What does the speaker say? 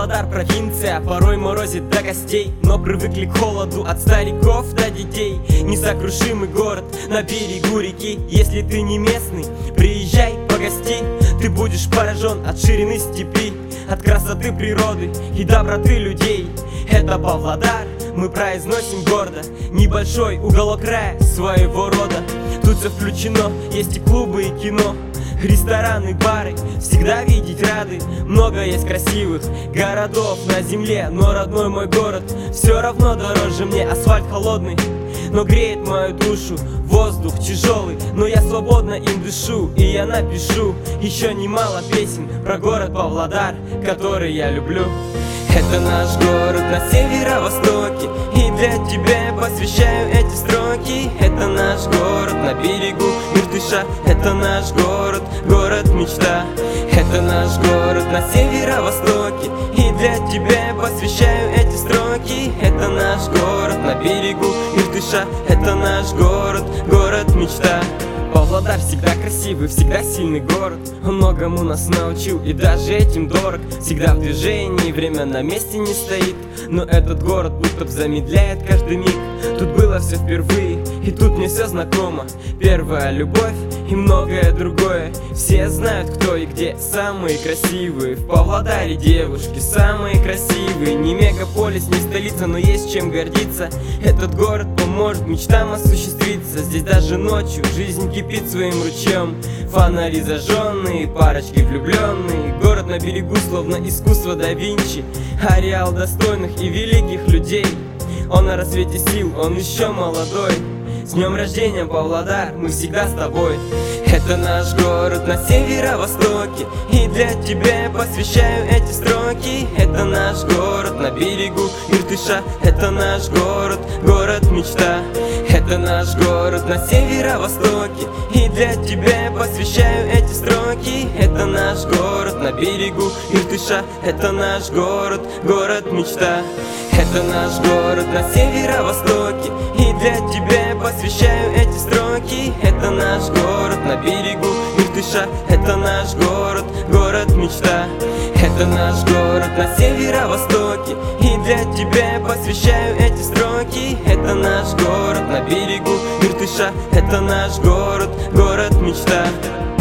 Павлодар провинция, порой морозит до костей, но привыкли к холоду от стариков до детей. Несокрушимый город на берегу реки. Если ты не местный, приезжай погости. Ты будешь поражен от ширины степи, от красоты природы и доброты людей. Это Павлодар, мы произносим гордо, небольшой уголок рая своего рода. Тут все включено, есть и клубы, и кино, рестораны, бары, всегда видеть рады. Много есть красивых городов на земле, но родной мой город все равно дороже мне. Асфальт холодный, но греет мою душу. Воздух тяжелый, но я свободно им дышу. И я напишу еще немало песен про город Павлодар, который я люблю. Это наш город на северо-востоке, и для тебя я посвящаю эти строки. Это наш город на берегу Иртыша, это наш город, город мечта. Это наш город на северо-востоке, и для тебя я посвящаю эти строки. Это наш город на берегу Иртыша, это наш город, город мечта. Павлодар всегда красивый, всегда сильный город. Он многому нас научил и даже этим дорог. Всегда в движении, время на месте не стоит. Но этот город будто бы замедляет каждый миг. Тут было все впервые, и тут мне все знакомо. Первая любовь и многое другое. Все знают, кто и где самые красивые. В Павлодаре девушки самые красивые. Не мегаполис, не столица, но есть чем гордиться. Этот город поможет мечтам осуществиться. Здесь даже ночью жизнь кипит своим ручьем. Фонари зажженные, парочки влюбленные. Город на берегу, словно искусство да Винчи. Ареал достойных и великих людей. Он на рассвете сил, он еще молодой. С днем рождения, Павлодар, мы всегда с тобой. Это наш город на северо-востоке, и для тебя я посвящаю эти строки. Это наш город на берегу Иртыша, это наш город, город мечта. Это наш город на северо-востоке, и для тебя я посвящаю эти строки. Это наш город на берегу Иртыша, это наш город, город мечта. Это наш город на северо-востоке, и для тебя я посвящаю эти строки. Это наш город на берегу Иртыша, это наш город, город мечта. Это наш город на северо-востоке, и для тебя я посвящаю эти строки. Это наш город на берегу Иртыша, это наш город, город мечта.